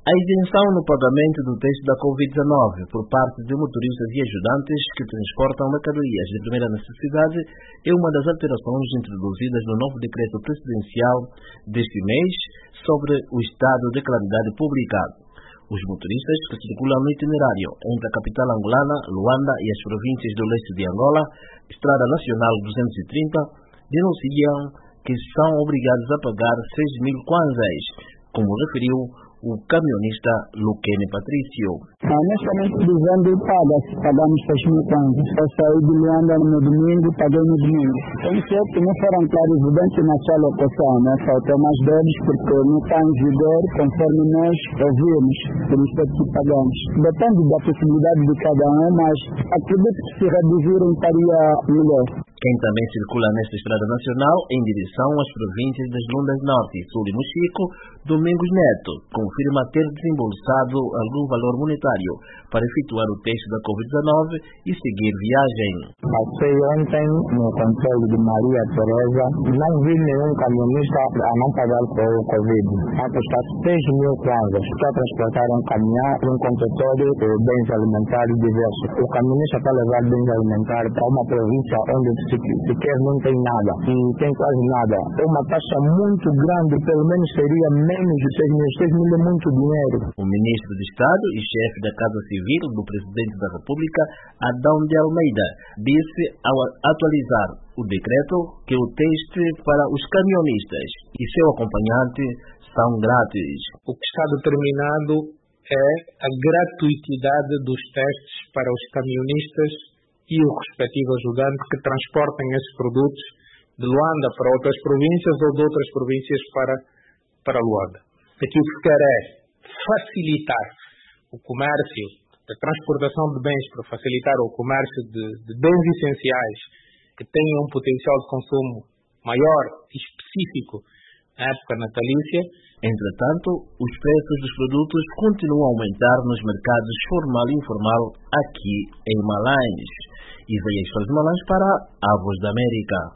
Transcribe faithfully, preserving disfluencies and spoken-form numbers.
A isenção no pagamento do teste da covid dezenove por parte de motoristas e ajudantes que transportam mercadorias de primeira necessidade é uma das alterações introduzidas no novo decreto presidencial deste mês sobre o estado de calamidade pública. Os motoristas que circulam no itinerário entre a capital angolana, Luanda e as províncias do leste de Angola, Estrada Nacional duzentos e trinta, denunciam que são obrigados a pagar seis mil kwanzas, como referiu o camionista Luquene Patrício. Honestamente dizendo, paga-se, pagamos seis mil kwanzas. Eu saí de Luanda no domingo, paguei no domingo. Tem certo que não foram clarificantes na sua locação, né? Faltam mais deles porque não está em vigor conforme nós ouvimos, por isso é que pagamos. Depende da possibilidade de cada um, mas acredito que se reduzirem estaria melhor. Quem também circula nesta estrada nacional em direção às províncias das Lundas Norte e Sul e Mochico, Domingos Neto, confirma ter desembolsado algum valor monetário para efetuar o teste da covid dezenove e seguir viagem. Passei ontem no controle de Maria Tereza, não vi nenhum caminhonista a não pagar por Covid. A custar seis mil kwanzas para transportar um caminhão e um contentor de bens alimentares diversos. O caminhonista para levar bens alimentares para uma província onde sequer não tem nada e tem quase nada. É uma taxa muito grande, pelo menos seria menos de seis mil. seis mil é muito dinheiro. O ministro de Estado e chefe da Casa Civil do Presidente da República, Adão de Almeida, disse ao atualizar o decreto que o teste para os caminhonistas e seu acompanhante são grátis. O que está determinado é a gratuitidade dos testes para os caminhonistas e o respectivo ajudante que transportem esses produtos de Luanda para outras províncias ou de outras províncias para, para Luanda. Aquilo que se quer é facilitar o comércio, a transportação de bens para facilitar o comércio de, de bens essenciais que tenham um potencial de consumo maior e específico na época natalícia. Entretanto, os preços dos produtos continuam a aumentar nos mercados formal e informal aqui em Malães. Isaías Malães para a Voz da América.